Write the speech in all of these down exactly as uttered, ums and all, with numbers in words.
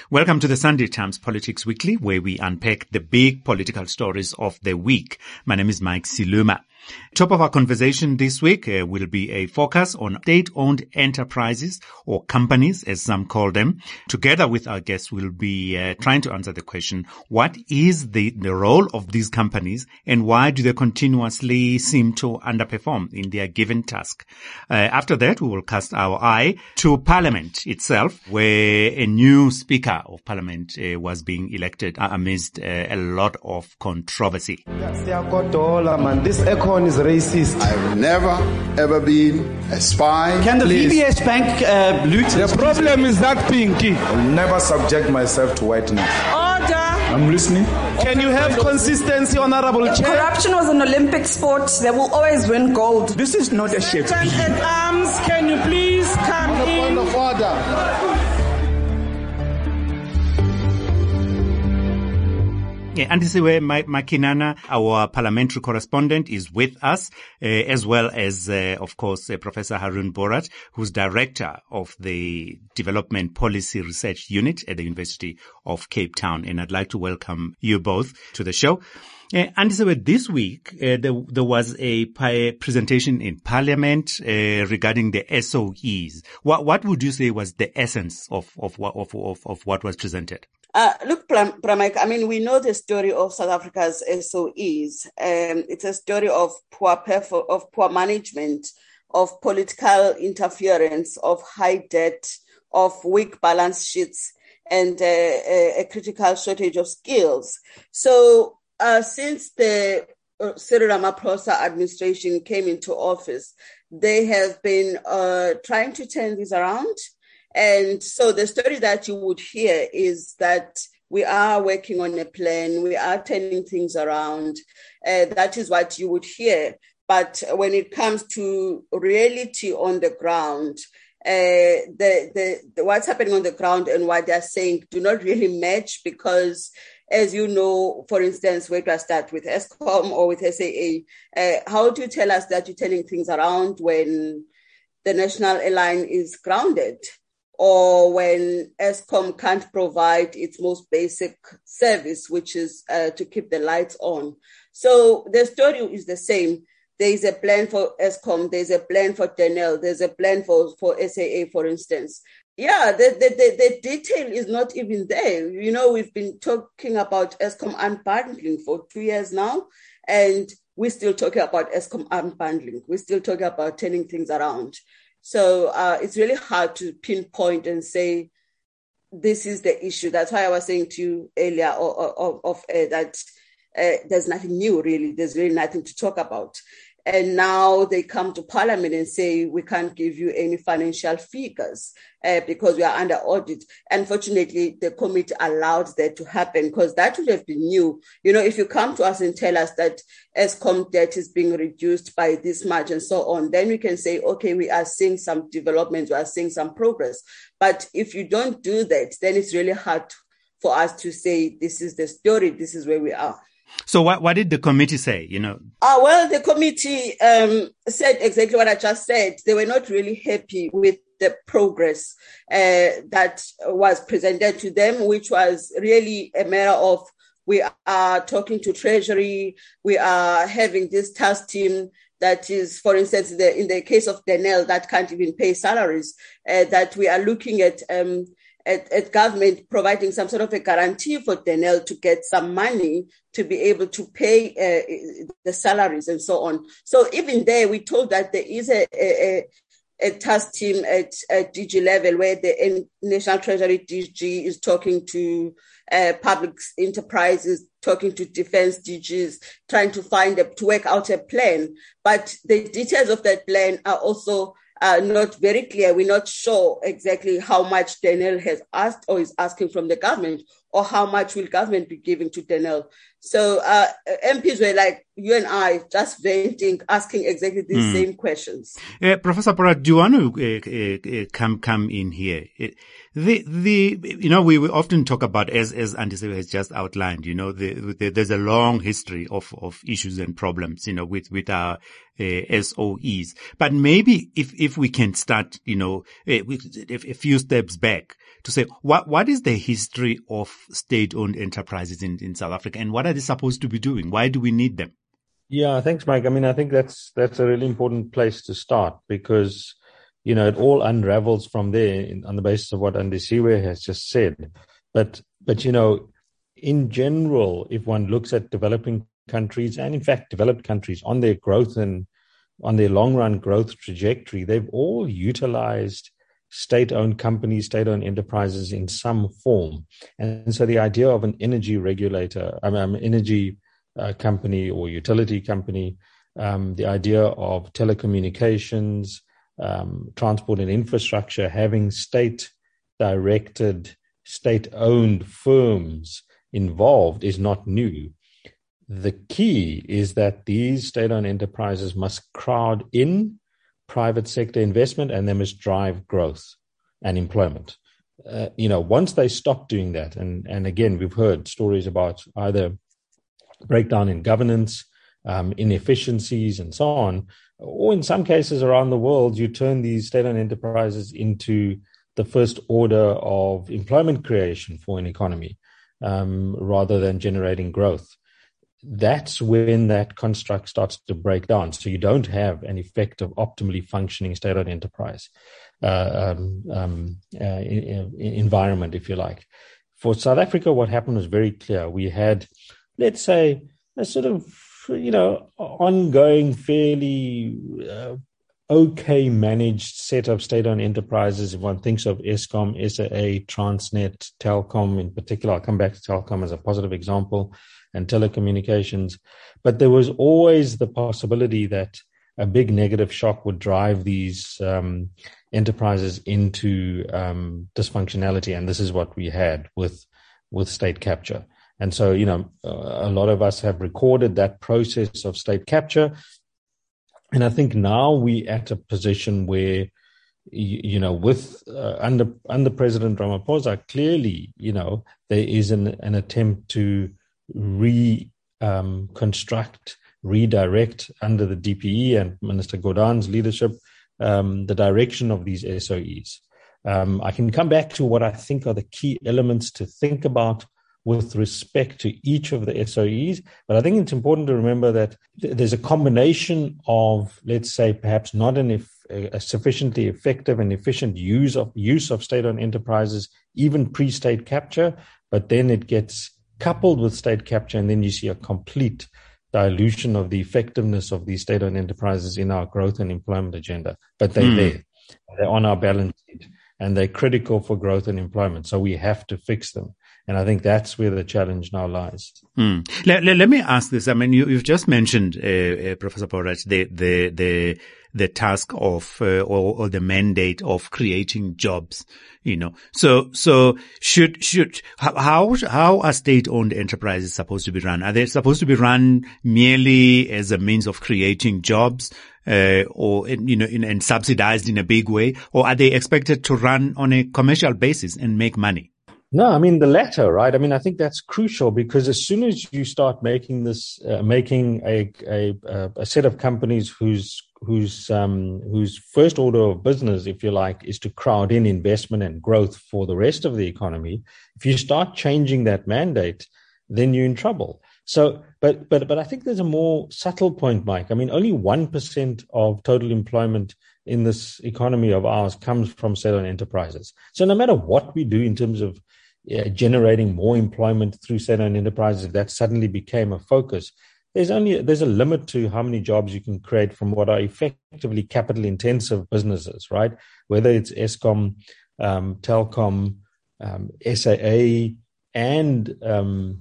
Welcome to the Sunday Times Politics Weekly, where we unpack the big political stories of the week. My name is Mike Siluma. Top of our conversation this week uh, will be a focus on state-owned enterprises, or companies as some call them. Together with our guests, we'll be uh, trying to answer the question, what is the, the role of these companies and why do they continuously seem to underperform in their given task? Uh, after that, we will cast our eye to Parliament itself, where a new Speaker of Parliament uh, was being elected amidst uh, a lot of controversy. This econ is racist. I've never, ever been a spy. Can the Please. V B S Bank uh, loot? The problem is that pinky. I'll never subject myself to whiteness. Order. I'm listening. Can you have consistency, Honorable If Chair? corruption was an Olympic sport, they will always win gold. This is not a ship. Stand at arms, can you please come On the in? point of order. Yeah, and this is where Mike Makinana, our parliamentary correspondent, is with us, uh, as well as, uh, of course, uh, Professor Haroon Borat, who's director of the Development Policy Research Unit at the University of Cape Town. And I'd like to welcome you both to the show. Uh, and so this week, uh, there, there was a pi- presentation in Parliament uh, regarding the S O Es. What, what would you say was the essence of of what of, of, of what was presented? Uh, look, Pramik, I mean, we know the story of South Africa's S O Es. Um, it's a story of poor perfor- of poor management, of political interference, of high debt, of weak balance sheets, and uh, a, a critical shortage of skills. So uh, since the uh, Cyril Ramaphosa administration came into office, they have been uh, trying to turn this around. And so the story that you would hear is that we are working on a plan, we are turning things around. Uh, that is what you would hear. But when it comes to reality on the ground, uh, the, the, the what's happening on the ground and what they're saying do not really match because, as you know, for instance, where do I start with Eskom or with S A A? Uh, how do you tell us that you're turning things around when the national airline is grounded? Or when Eskom can't provide its most basic service, which is uh, to keep the lights on. So the story is the same. There is a plan for Eskom, there's a plan for Denel, there's a plan for, for S A A, for instance. Yeah, the, the, the, the detail is not even there. You know, we've been talking about Eskom unbundling for two years now, and we're still talking about Eskom unbundling. We're still talking about turning things around. So uh, it's really hard to pinpoint and say, this is the issue. That's why I was saying to you earlier of, of, of uh, that uh, there's nothing new, really. There's really nothing to talk about. And now they come to Parliament and say, we can't give you any financial figures uh, because we are under audit. Unfortunately, the committee allowed that to happen because that would have been new. You know, if you come to us and tell us that Eskom debt is being reduced by this much and so on, then we can say, okay, we are seeing some developments, we are seeing some progress. But if you don't do that, then it's really hard for us to say, this is the story, this is where we are. So what, what did the committee say, you know? Uh, well, the committee um, said exactly what I just said. They were not really happy with the progress uh, that was presented to them, which was really a matter of we are talking to Treasury, we are having this task team that is, for instance, the, in the case of Denel, that can't even pay salaries, uh, that we are looking at um, At, at government providing some sort of a guarantee for Denel to get some money to be able to pay uh, the salaries and so on. So even there, we told that there is a, a, a task team at, at D G level where the National Treasury D G is talking to uh, public enterprises, talking to defense D Gs, trying to find a, to work out a plan. But the details of that plan are also Uh, not very clear. We're not sure exactly how much Denel has asked or is asking from the government, or how much will government be giving to Denel. So uh, M Ps were like you and I, just venting, asking exactly the mm. same questions. Uh, Professor Borat, do you want to uh, uh, come come in here? The the you know we often talk about, as as Andisiwe has just outlined, you know, the, the, there's a long history of of issues and problems, you know, with with our uh, S O Es. But maybe if if we can start, you know, uh, with a few steps back to say, what, what is the history of state-owned enterprises in, in South Africa, and what are they supposed to be doing? Why do we need them? Yeah, thanks, Mike. I mean, I think that's that's a really important place to start because, you know, it all unravels from there in, on the basis of what Andisiwe has just said. But, but you know, in general, if one looks at developing countries and, in fact, developed countries on their growth and on their long-run growth trajectory, they've all utilized state-owned companies, state-owned enterprises in some form. And so the idea of an energy regulator, I mean, energy uh, company or utility company, um, the idea of telecommunications, um, transport and infrastructure, having state-directed, state-owned firms involved is not new. The key is that these state-owned enterprises must crowd in private sector investment and they must drive growth and employment. Uh, you know, once they stop doing that, and, and again, we've heard stories about either breakdown in governance, um, inefficiencies, and so on, or in some cases around the world, you turn these state-owned enterprises into the first order of employment creation for an economy um, rather than generating growth. That's when that construct starts to break down. So you don't have an effective, optimally functioning state-owned enterprise uh, um, um, uh, in, in environment, if you like. For South Africa, what happened was very clear. We had, let's say, a sort of, you know, ongoing, fairly uh, okay managed set of state-owned enterprises. If one thinks of Eskom, S A A, Transnet, Telkom in particular, I'll come back to Telkom as a positive example, and telecommunications. But there was always the possibility that a big negative shock would drive these um, enterprises into um, dysfunctionality. And this is what we had with, with state capture. And so, you know, a lot of us have recorded that process of state capture. And I think now we're at a position where, you know, with uh, under under President Ramaphosa, clearly, you know, there is an, an attempt to reconstruct, um, redirect under the D P E and Minister Gordhan's leadership, um, the direction of these S O Es. Um, I can come back to what I think are the key elements to think about with respect to each of the S O Es, but I think it's important to remember that th- there's a combination of, let's say, perhaps not an eff- a sufficiently effective and efficient use of use of state-owned enterprises, even pre-state capture, but then it gets coupled with state capture, and then you see a complete dilution of the effectiveness of these state-owned enterprises in our growth and employment agenda. But they're mm. there. They're on our balance sheet, and they're critical for growth and employment. So we have to fix them. And I think that's where the challenge now lies. Hmm. Let, let, let me ask this. I mean, you, you've just mentioned, uh, uh, Professor Porach, the, the, the, the task of, uh, or, or the mandate of creating jobs, you know. So, so should, should, how, how are state-owned enterprises supposed to be run? Are they supposed to be run merely as a means of creating jobs? Uh, or, you know, in, and subsidized in a big way? Or are they expected to run on a commercial basis and make money? No, I mean the latter, right? I mean, I think that's crucial because as soon as you start making this, uh, making a, a a set of companies whose whose um, whose first order of business, if you like, is to crowd in investment and growth for the rest of the economy, if you start changing that mandate, then you're in trouble. So, but but but I think there's a more subtle point, Mike. I mean, only one percent of total employment in this economy of ours comes from state-owned enterprises. So no matter what we do in terms of uh, generating more employment through state-owned enterprises, if that suddenly became a focus, there's only there's a limit to how many jobs you can create from what are effectively capital-intensive businesses, right? Whether it's Eskom, um, Telkom, um, S A A, and um,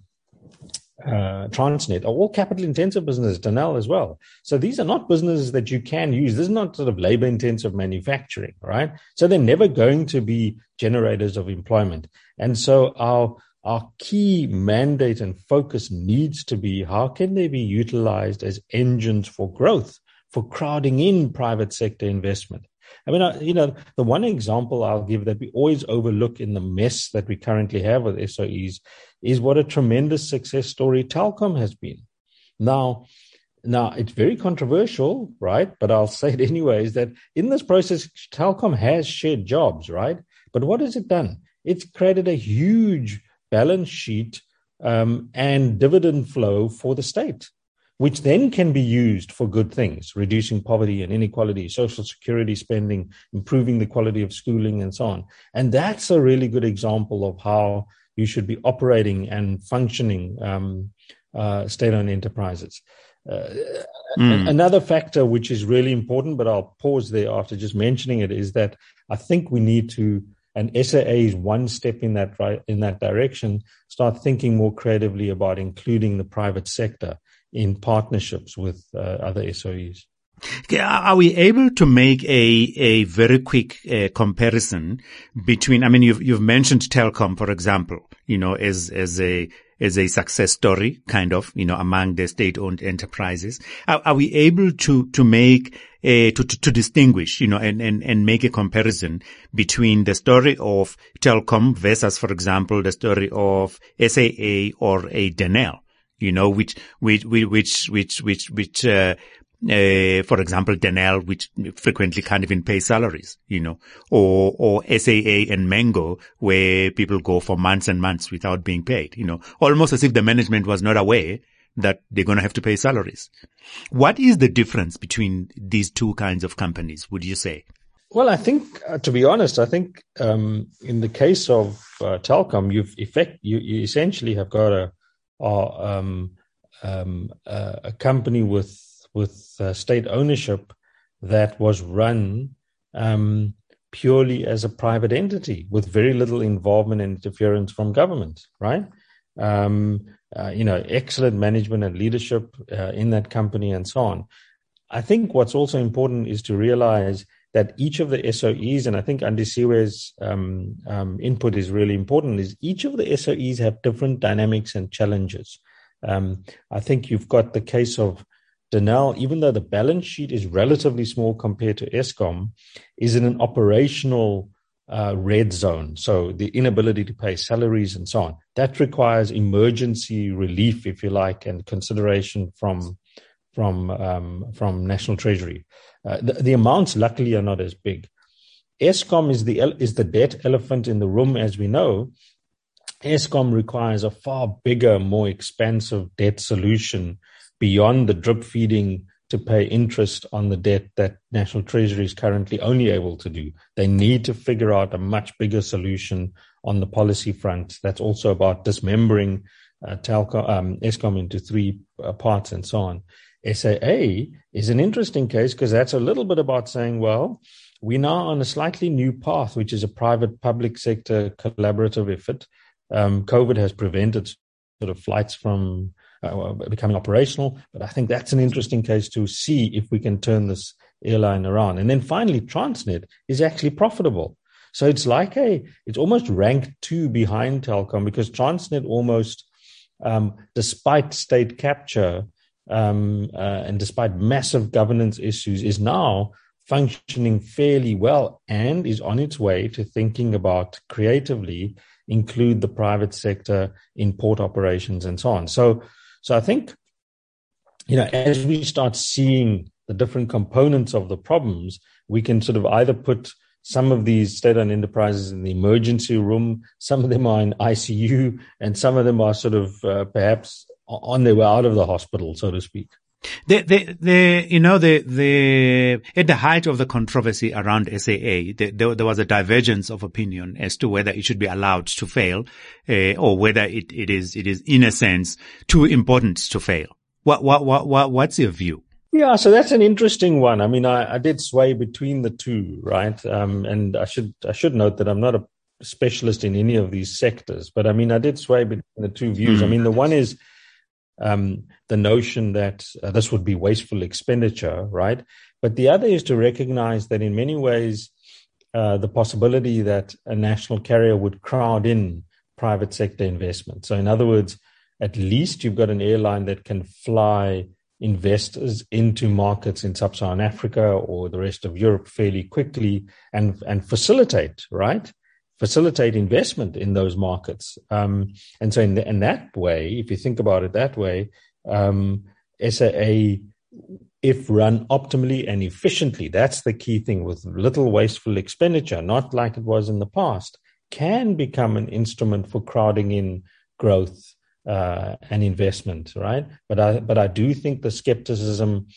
Uh, Transnet are all capital-intensive businesses, Danel as well. So these are not businesses that you can use. This is not sort of labor-intensive manufacturing, right? So they're never going to be generators of employment. And so our our key mandate and focus needs to be how can they be utilized as engines for growth, for crowding in private sector investment. I mean, you know, the one example I'll give that we always overlook in the mess that we currently have with S O Es is what a tremendous success story Telkom has been. Now, now it's very controversial, right? But I'll say it anyways, that in this process, Telkom has shared jobs, right? But what has it done? it's created a huge balance sheet um, and dividend flow for the state, which then can be used for good things, reducing poverty and inequality, social security spending, improving the quality of schooling, and so on. And that's a really good example of how you should be operating and functioning um, uh, state-owned enterprises. Uh, mm. Another factor which is really important, but I'll pause there after just mentioning it, is that I think we need to, and S A A is one step in that right in that direction, start thinking more creatively about including the private sector in partnerships with uh, other S O Es. Are we able to make a a very quick uh, comparison between? I mean, you've you've mentioned Telkom, for example, you know, as as a as a success story, kind of, you know, among the state-owned enterprises. Are, are we able to to make a to, to to distinguish, you know, and and and make a comparison between the story of Telkom versus, for example, the story of S A A or a Denel, you know, which which which which which which. Uh, Uh, for example, Denel, which frequently can't even pay salaries, you know, or, or S A A and Mango, where people go for months and months without being paid, you know, almost as if the management was not aware that they're going to have to pay salaries. What is the difference between these two kinds of companies, would you say? Well, I think, uh, to be honest, I think um, in the case of uh, Telkom, you've effect, you, you essentially have got a, a, um, um, a, a company with with uh, state ownership that was run um, purely as a private entity with very little involvement and interference from government, right? Um, uh, you know, excellent management and leadership uh, in that company and so on. I think what's also important is to realize that each of the S O Es, and I think Andisiwe's um, um, input is really important, is each of the S O Es have different dynamics and challenges. Um, I think you've got the case of Denel, even though the balance sheet is relatively small compared to Eskom, is in an operational uh, red zone. So the inability to pay salaries and so on. That requires emergency relief, if you like, and consideration from from um, from National Treasury. Uh, the, the amounts, luckily, are not as big. Eskom is the is the debt elephant in the room, as we know. Eskom requires a far bigger, more expansive debt solution beyond the drip feeding to pay interest on the debt that National Treasury is currently only able to do. They need to figure out a much bigger solution on the policy front. That's also about dismembering uh, Telco, um, Eskom into three uh, parts and so on. S A A is an interesting case because that's a little bit about saying, well, we're now on a slightly new path, which is a private-public sector collaborative effort. Um, COVID has prevented sort of flights from Uh, becoming operational, but I think that's an interesting case to see if we can turn this airline around. And then finally, Transnet is actually profitable. So it's like a, it's almost ranked two behind Telkom because Transnet almost, um, despite state capture um, uh, and despite massive governance issues, is now functioning fairly well and is on its way to thinking about creatively include the private sector in port operations and so on. So So I think, you know, as we start seeing the different components of the problems, we can sort of either put some of these state-owned enterprises in the emergency room, some of them are in I C U, and some of them are sort of uh, perhaps on their way out of the hospital, so to speak. The, the, the, you know, the, the, at the height of the controversy around S A A, the, there, there was a divergence of opinion as to whether it should be allowed to fail, uh, or whether it, it is, it is in a sense too important to fail. What, what, what, what, what's your view? Yeah, so that's an interesting one. I mean, I, I did sway between the two, right? Um, and I should, I should note that I'm not a specialist in any of these sectors, but I mean, I did sway between the two views. Mm. I mean, the one is, Um, the notion that uh, this would be wasteful expenditure, right? But the other is to recognize that in many ways, uh, the possibility that a national carrier would crowd in private sector investment. So in other words, at least you've got an airline that can fly investors into markets in sub-Saharan Africa or the rest of Europe fairly quickly and, and facilitate, right? facilitate investment in those markets. Um, and so in, the, in that way, if you think about it that way, um, S A A, if run optimally and efficiently, that's the key thing with little wasteful expenditure, not like it was in the past, can become an instrument for crowding in growth uh, and investment, right? But I, but I do think the skepticism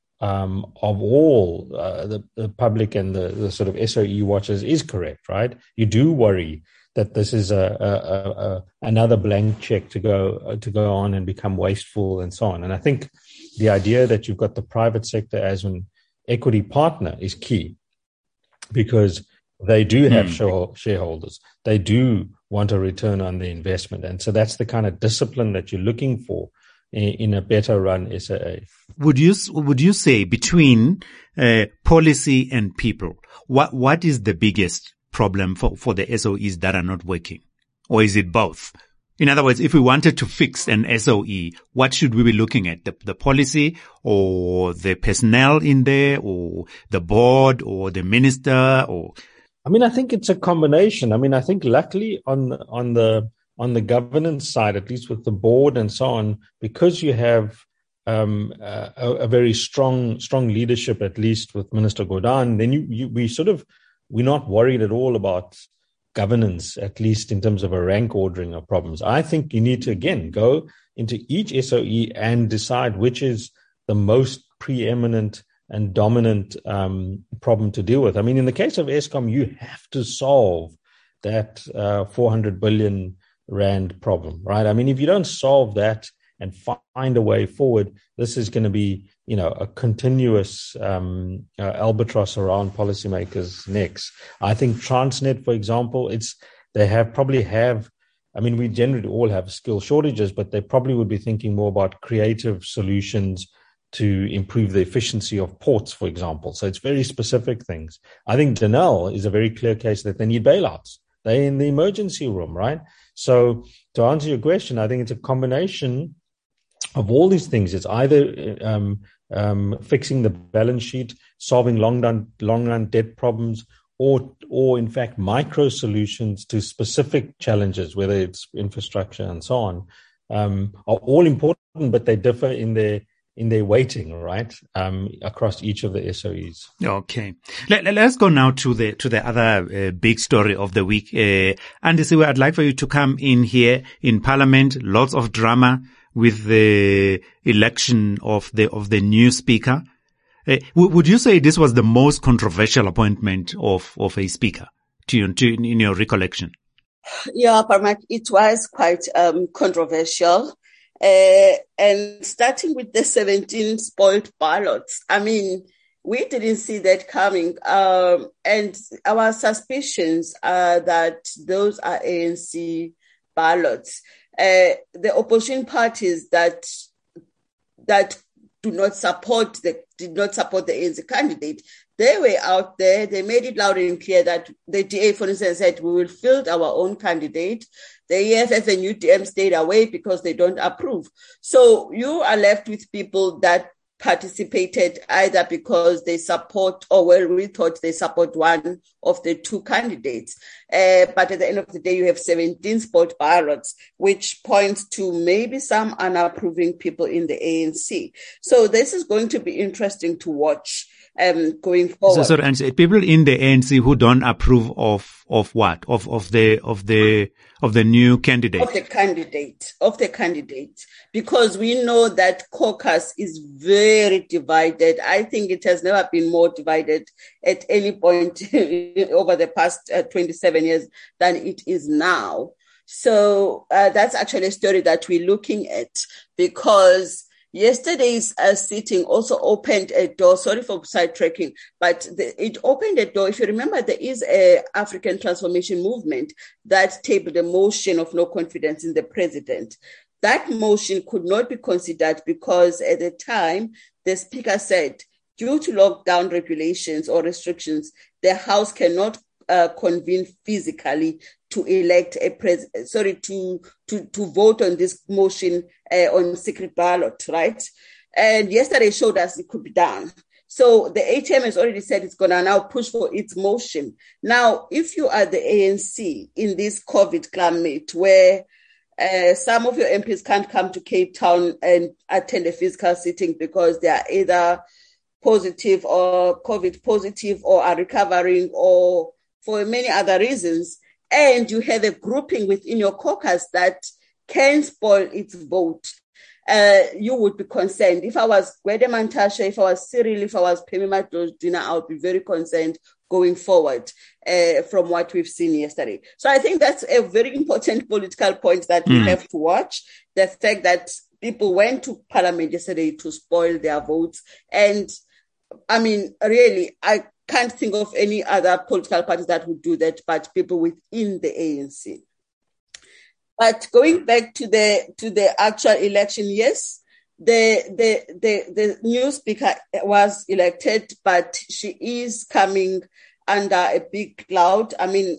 um, of all uh, the, the public and the, the sort of S O E watchers is correct, right? You do worry that this is a, a, a another blank check to go uh, to go on and become wasteful and so on. And I think the idea that you've got the private sector as an equity partner is key, because they do have mm. shareholders. They do want a return on the investment. And so that's the kind of discipline that you're looking for in, in a better run S A A. Would you, would you say between uh, policy and people, what, what is the biggest problem for, for the S O Es that are not working? Or is it both? In other words, if we wanted to fix an S O E, what should we be looking at? The, the policy or the personnel in there or the board or the minister or... I mean, I think it's a combination. I mean, I think luckily on, on the, on the governance side, at least with the board and so on, because you have um, a, a very strong, strong leadership, at least with Minister Gordhan, then you, you, we sort of, we're not worried at all about governance, at least in terms of a rank ordering of problems. I think you need to, again, go into each S O E and decide which is the most preeminent and dominant um, problem to deal with. I mean, in the case of Eskom, you have to solve that uh, four hundred billion rand problem, right? I mean, if you don't solve that and find a way forward, this is going to be, you know, a continuous um, uh, albatross around policymakers' necks. I think Transnet, for example, it's they have probably have, I mean, we generally all have skill shortages, but they probably would be thinking more about creative solutions to improve the efficiency of ports, for example. So it's very specific things. I think Denel is a very clear case that they need bailouts. They're in the emergency room, right? So to answer your question, I think it's a combination of all these things. It's either um, um, fixing the balance sheet, solving long run, long run debt problems, or, or in fact, micro solutions to specific challenges, whether it's infrastructure and so on, um, are all important, but they differ in their in their weighting, right, um, across each of the S O Es. Okay. Let, let's go now to the, to the other uh, big story of the week. Uh, Andisiwe, I'd like for you to come in here in Parliament. Lots of drama with the election of the, of the new speaker. Uh, w- would you say this was the most controversial appointment of, of a speaker to you, to, in your recollection? Yeah, Parmak, it was quite, um, controversial. Uh, and starting with the seventeen spoiled ballots, I mean, we didn't see that coming. Um, and our suspicions are that those are A N C ballots. Uh, the opposition parties that that do not support the did not support the A N C candidate, they were out there. They made it loud and clear that the D A, for instance, said we will field our own candidate. The E F F and U D M stayed away because they don't approve. So you are left with people that participated either because they support or well, we thought they support one of the two candidates. Uh, but at the end of the day, you have seventeen spoiled ballots, which points to maybe some unapproving people in the A N C. So this is going to be interesting to watch. Um, going forward. So, so and people in the A N C who don't approve of, of what? Of, of the, of the, of the new candidate? Of the candidate, of the candidate. Because we know that caucus is very divided. I think it has never been more divided at any point over the past uh, twenty-seven years than it is now. So, uh, that's actually a story that we're looking at, because yesterday's uh, sitting also opened a door. Sorry for sidetracking, but the, it opened a door. If you remember, there is a African Transformation Movement that tabled a motion of no confidence in the president. That motion could not be considered because at the time, the speaker said, due to lockdown regulations or restrictions, the House cannot uh, convene physically to elect a president, sorry, to, to, to vote on this motion uh, on secret ballot, right? And yesterday showed us it could be done. So the A T M has already said it's going to now push for its motion. Now, if you are the A N C in this COVID climate where uh, some of your M Ps can't come to Cape Town and attend a physical sitting because they are either positive or COVID positive or are recovering or for many other reasons, and you have a grouping within your caucus that can spoil its vote, uh, you would be concerned. If I was Gwede Mantashe, if I was Cyril, if I was Phemi Madodina, I would be very concerned going forward uh, from what we've seen yesterday. So I think that's a very important political point that we mm. have to watch. The fact that people went to parliament yesterday to spoil their votes. And I mean, really, I can't think of any other political parties that would do that, but people within the A N C. But going back to the to the actual election, yes, the the the the new speaker was elected, but she is coming under a big cloud. I mean,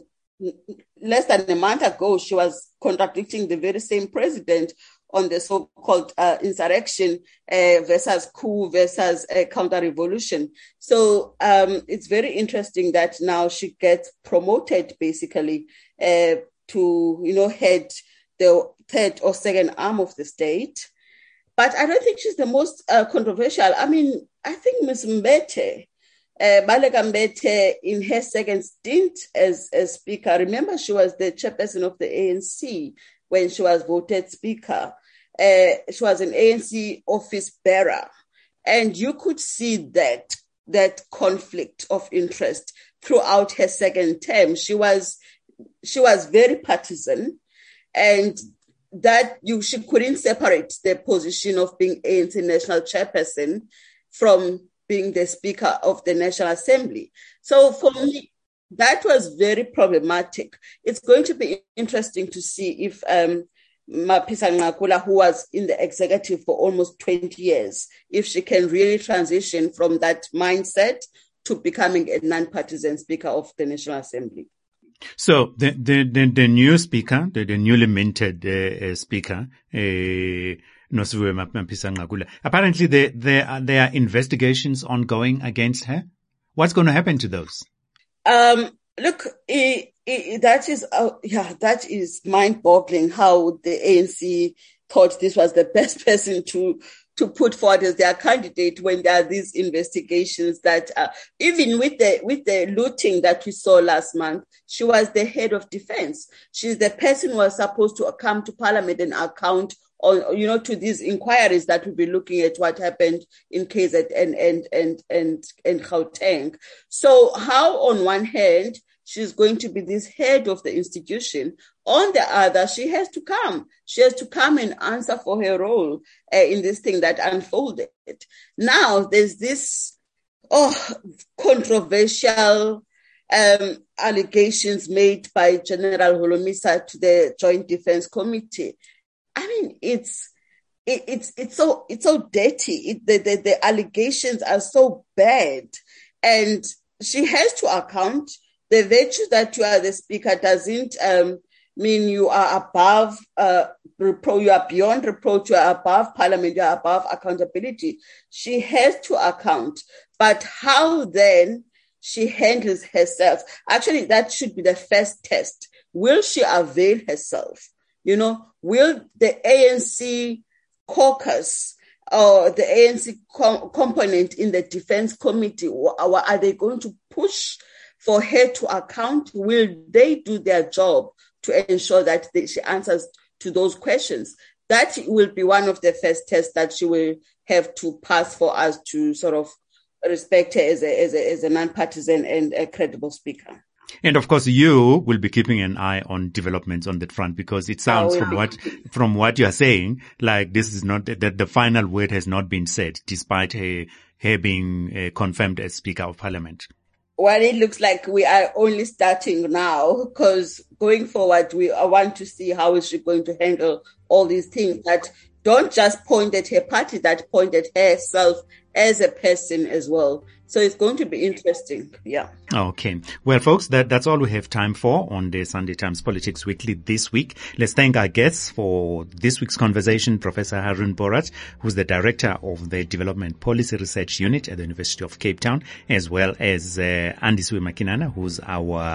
less than a month ago, she was contradicting the very same president on the so-called uh, insurrection uh, versus coup versus uh, counter-revolution. So um, it's very interesting that now she gets promoted basically uh, to, you know, head the third or second arm of the state. But I don't think she's the most uh, controversial. I mean, I think Miz Mbete, uh, Baleka Mbete, in her second stint as, as speaker, remember she was the chairperson of the A N C when she was voted speaker. Uh, she was an A N C office bearer. And you could see that, that conflict of interest throughout her second term. She was, she was very partisan, and that you she couldn't separate the position of being A N C national chairperson from being the speaker of the National Assembly. So for me, that was very problematic. It's going to be interesting to see if um, Mapisa Nqakula, who was in the executive for almost twenty years, if she can really transition from that mindset to becoming a non-partisan speaker of the National Assembly. So the the the, the new speaker, the, the newly minted uh, uh, speaker, uh, Nosiviwe Mapisa Nqakula, apparently there there are, there are investigations ongoing against her. What's going to happen to those? Um, look, it, it, that is uh, yeah, that is mind-boggling. How the A N C thought this was the best person to. to put forward as their candidate when there are these investigations that uh, even with the with the looting that we saw last month, she was the head of defense. She's the person who was supposed to come to parliament and account on, you know, to these inquiries that will be looking at what happened in K Z N and, and, and, and Gauteng. So how on one hand, she's going to be this head of the institution. On the other, she has to come. She has to come and answer for her role uh, in this thing that unfolded. Now, there's this oh controversial um, allegations made by General Holomisa to the Joint Defense Committee. I mean, it's it, it's it's so it's so dirty. It, the, the the allegations are so bad, and she has to account. The virtue that you are the speaker doesn't um, mean you are above, uh, repro- you are beyond reproach, you are above parliament, you are above accountability. She has to account. But how then she handles herself, actually that should be the first test. Will she avail herself? You know, will the A N C caucus or the A N C com- component in the defense committee, or are they going to push for her to account? Will they do their job to ensure that they, she answers to those questions? That will be one of the first tests that she will have to pass for us to sort of respect her as a, as a, as a non-partisan and a credible speaker. And of course, you will be keeping an eye on developments on that front, because it sounds oh, yeah. from what from what you are saying like this is not that the final word has not been said, despite her her being uh, confirmed as Speaker of Parliament. Well, it looks like we are only starting now, because going forward, we I want to see how is she going to handle all these things that don't just point at her party, that point at herself as a person as well. So it's going to be interesting. Yeah. Okay. Well, folks, that, that's all we have time for on the Sunday Times Politics Weekly this week. Let's thank our guests for this week's conversation, Professor Harun Borat, who's the Director of the Development Policy Research Unit at the University of Cape Town, as well as uh, Andisiwe Makinana, who's our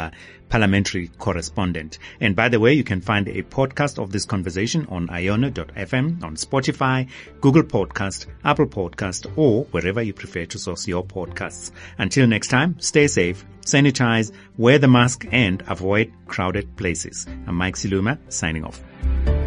parliamentary correspondent. And by the way, you can find a podcast of this conversation on iono dot f m, on Spotify, Google Podcast, Apple Podcast, or wherever you prefer to source your podcasts. Until next time, stay safe, sanitize, wear the mask, and avoid crowded places. I'm Mike Siluma, signing off.